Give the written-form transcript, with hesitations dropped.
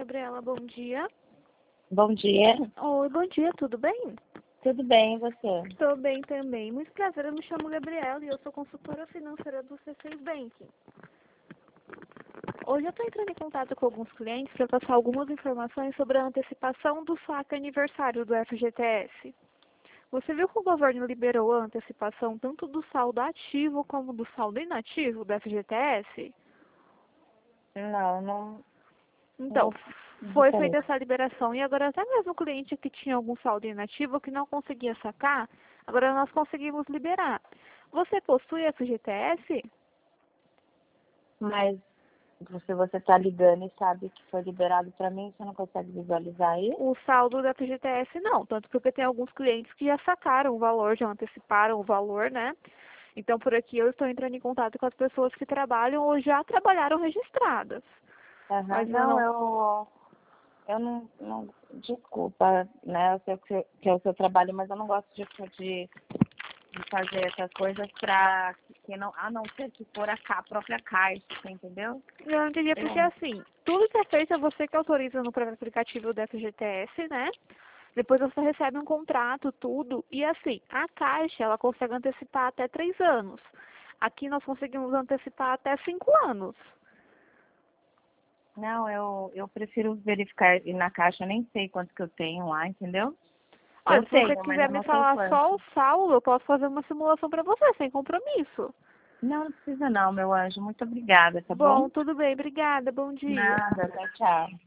Gabriela, bom dia. Bom dia. Oi, bom dia, tudo bem? Tudo bem, e você? Estou bem também. Muito prazer, eu me chamo Gabriela e eu sou consultora financeira do C6 Bank. Hoje eu estou entrando em contato com alguns clientes para passar algumas informações sobre a antecipação do saque aniversário do FGTS. Você viu que o governo liberou a antecipação tanto do saldo ativo como do saldo inativo do FGTS? Não Então, foi reparei. feita essa liberação e agora até mesmo o cliente que tinha algum saldo inativo que não conseguia sacar, agora nós conseguimos liberar. Você possui FGTS? Mas se você está ligando e sabe que foi liberado para mim, você não consegue visualizar isso? O saldo da FGTS não, tanto porque tem alguns clientes que já sacaram o valor, já anteciparam o valor, né? Então, por aqui eu estou entrando em contato com as pessoas que trabalham ou já trabalharam registradas. Aham. Mas eu Não, não. eu não, desculpa, né? Eu sei que é o seu trabalho, mas eu não gosto de fazer essas coisas para que não, a não ser que for a própria caixa, você entendeu? Eu não entendi porque Eu, assim, tudo que é feito é você que autoriza no próprio aplicativo do FGTS, né? Depois você recebe um contrato, tudo. E assim, a Caixa, ela consegue antecipar até 3 anos. Aqui nós conseguimos antecipar até 5 anos. não, eu prefiro verificar e na caixa, eu nem sei quanto que eu tenho lá, entendeu? Olha, Eu se você tenho, mas quiser eu me não sei falar só quanto. o saldo, eu posso fazer uma simulação para você, sem compromisso. Não, não precisa não, meu anjo. Muito obrigada, tá bom? Bom, tudo bem, obrigada, bom dia. Nada, tchau, tchau.